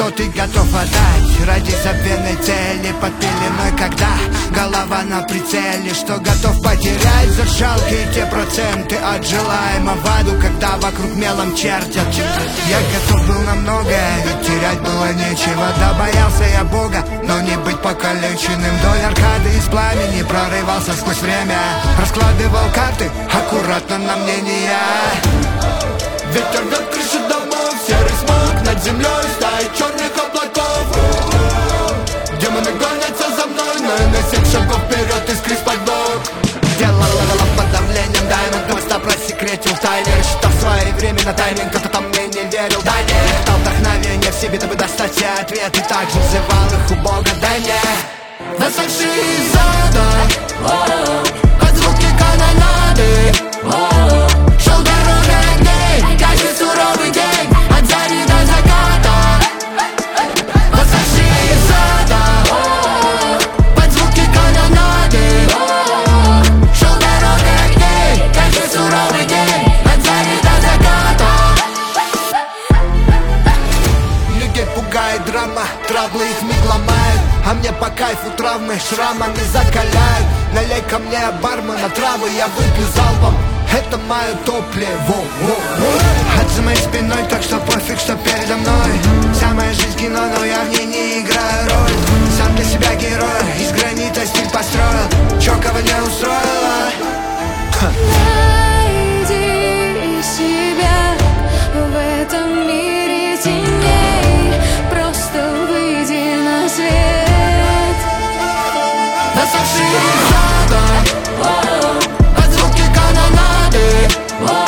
что ты готов отдать ради забвенной цели под пеленой, когда голова на прицеле, что готов потерять за жалкие те проценты от желаемого в аду, когда вокруг мелом чертят. Я готов был на многое, ведь терять было нечего. Да, боялся я Бога, но не быть покалеченным. Вдоль аркады из пламени прорывался сквозь время, раскладывал карты аккуратно на мнения. Ветер рвет крыши домов, серый смог над землей, стаи черных облаков. Демоны гонятся за мной, но я на 7 шагов вперед искрись под бок. Делал левелов под давлением, Даймонд просто просекретил тайны, рассчитав своевременно тайминг, кто-то там мне не верил. Дай мне, дал вдохновение в себе, дабы достать все ответы, также взывал их у Бога. Дай мне восставшие из ада, под звуки канонады, шел дорогой огней, каждый суровый день, от зари до заката. Восставшие из ада, под звуки канонады, шел дорогой огней, каждый суровый день, от зари до заката. Людей пугает драма, травлы их миг ломают, а мне по кайфу травмы шрамами закаляют. Налей ко мне бармена травы, я выпью залпом, это мое топливо. От за моей спиной, так что пофиг, что передо мной. Вся моя жизнь кино, но я в ней не играю роль. Сам для себя герой, из гранита стиль построил, чё кого не устроило. Найди себя в этом мире теней, просто выйди на свет. Восставшие из ада, под звуки канонады,